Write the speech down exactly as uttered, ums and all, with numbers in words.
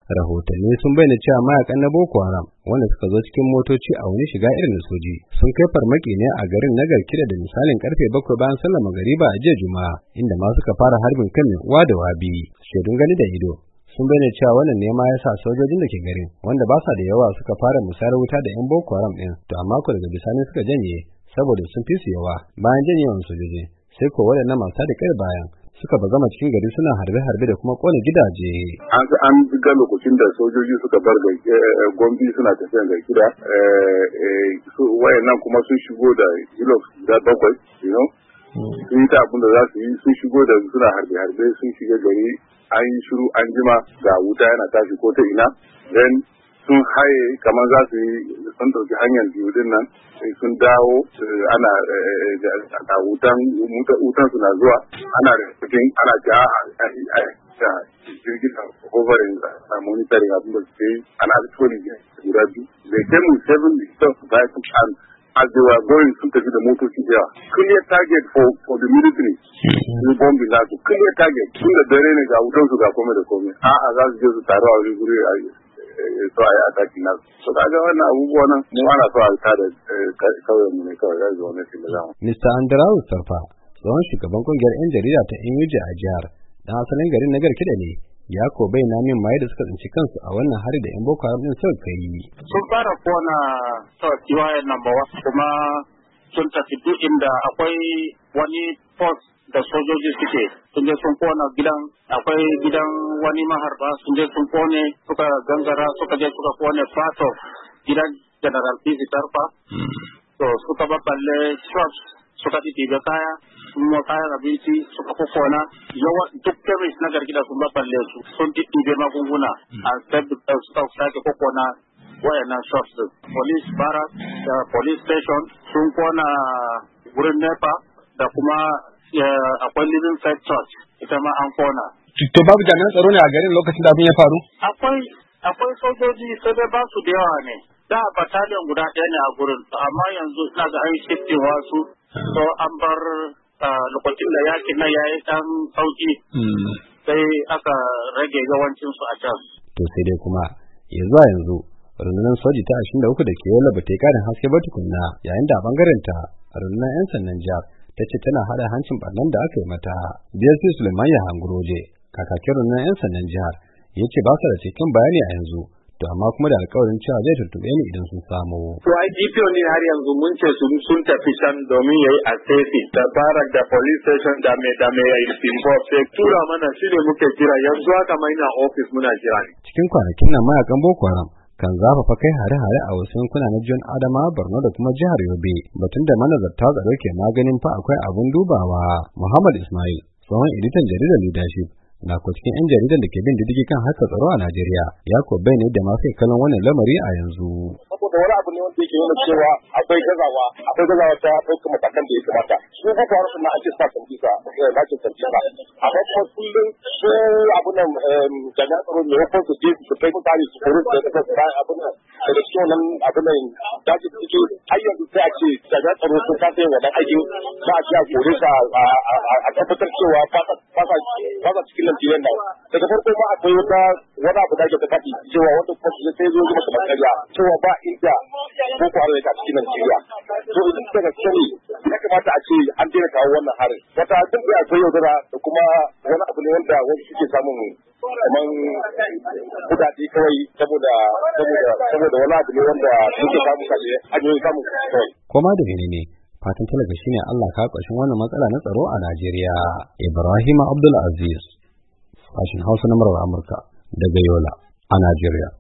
Rahotanni sun bayyana cewa mayakan na Boko Haram wanda suka zo cikin motoci a wani shiga irin na soji sun kai farmaki ne a garin na Garkida da misalin karfe bakwai bayan sallar magariba a jiya Juma'a, inda ma suka fara harbin kan mai uwa da wabi. Shaidun gani da ido sun bayyana cewa wannan ne ma yasa sojojin da ke garin wanda ba sa da yawa suka fara musayar wuta da 'yan Boko Haram din, to amma ko daga bisani suka janye saboda sun fi su yawa. Bayan janyewan sojoji sai ko waɗannan masu da kai bayan suka bazama cikin gari suna harbe-harbe da kuma kone gidaje. An an ga lokacin da sojoji suka bar Gombe suna tafiyan ga gida, wayannan kuma sun shigo da hilox guda bakwai, you know, sun yi ta abin da za su yi, sun shigo da suna harbe-harbe sun shiga gari, an yi shiru an jima ga wuta yana tashi ko ta ina, then sun haye kamar za su yi sun ɗauki hanyar biyu din nan sun dawo ana da wutan wutan suna zuwa ana cikin ana ja a jirgin covering a monitoring abin da suke yi ana alkawari guda biyu. They came with seven stop vehicles and as they were going sun tafi da motoci da yawa. Clear target for for the military. Sun bombi nasu clear target. Tun da dare ne ga wutan su ga kome da kome. A'a za su je su taru a wuri guri a so a yi ataki na so kaga wannan abubuwa nan mu ana so a ta da kawai mu ne kawai zai zo ne da zamu. Mister Andrew Sarfa, tsohon shugaban kungiyar 'yan jarida ta N U J a jihar, dan asalin garin na Garkida ne, ya ko bayyana min mai da suka tsinci kansu a wannan hari da 'yan Boko Haram din suka kai. Sun fara kona tiwayen number one kuma sun tafi duk inda akwai wani post da sojoji suke sun je sun kona gidan, akwai gidan wani maharba sun je sun kone, suka gangara suka je suka kone part of gidan General Pisi Tarfa, to suka babballe shops suka ɗiɗɗiga kaya sun ma kayan abinci suka kona yawa duk kemis na Garkida sun babballe su sun ɗiɗɗiga magunguna a suka sake kokona wayannan shops din. Police barrack da police station sun kona wurin NEPA da kuma akwai living faith church ita ma an kona. To babu jami'an tsaro ne a garin lokacin da abin ya faru? Akwai akwai sojoji sai dai ba su da yawa ne. Da battalion guda ɗaya ne a gurin amma yanzu ina ga an shifting wasu so an bar lokacin da yakin na yayi dan sauki sai aka rage yawancin su a can. To sai dai kuma yanzu a yanzu rundunar soji ta ashirin da uku da ke yola ba ta yi karin haske ba tukunna, yayin da a bangaren ta rundunar 'yan sandan jihar ta ce tana hada hancin barnan da aka yi mata. D S P Suleiman Yahanguroje, kakakin rundunar 'yan sandan jihar, ya ce ba su da cikin bayani a yanzu, to amma kuma da alkawarin cewa zai tuntuɓe ni idan sun samu. To I G P O ne har yanzu mun ce sun tafi can domin ya yi assessing da barak da police station da mai da mai involved sai tura mana shi ne muke jira yanzu haka mai na office muna jira ne. Cikin kwanakin nan mayakan Boko Haram kan zafafa kai hare-hare a wasu yankuna na John Adama, Borno da kuma jihar Yobe, batun da manazarta tsaro ke maganin fa akwai abun dubawa. Muhammad Ismail, tsohon editan jaridar Leadership, na ko cikin 'yan jaridan da ke bin diddigi kan harkar tsaro a Najeriya, ya ko bayyana da ma sai kallon wannan lamari a yanzu. Saboda wani abu ne wanda yake nuna cewa akwai gazawa, akwai gazawa ta ɗaukar matakan da ya kamata. Su ba faru suna ake sa kan bisa, na ce kan bisa. Amma kuma kullum su abu nan jami'an tsaro ne wakon su je su kai mutane su kori da suka su bayan abu nan daga cikin wannan abu nan daji da suke har yanzu sai a ce jami'an tsaro sun kasa yin wannan aikin za a ce a kore su a tabbatar cewa fasa cikin Najeriya nan. Daga farko ma akwai wata wani abu da ake ta faɗi cewa wata kuma su sai zo masa bakariya cewa ba inda Boko Haram ya cikin Najeriya. To idan daga sani ya kamata a ce an daina kawo wannan harin. Wata duk da akwai yaudara da kuma wani abu ne wanda wasu suke samun kaman kudade kawai saboda saboda saboda wani abu ne wanda suke samun kaje hanyoyin samun kawai. Koma da menene fatan talaka shine Allah ka ƙarshen wannan matsala na tsaro a Najeriya. Ibrahim Abdul Aziz, sashin Hausa na murar Amurka daga Yola a Najeriya.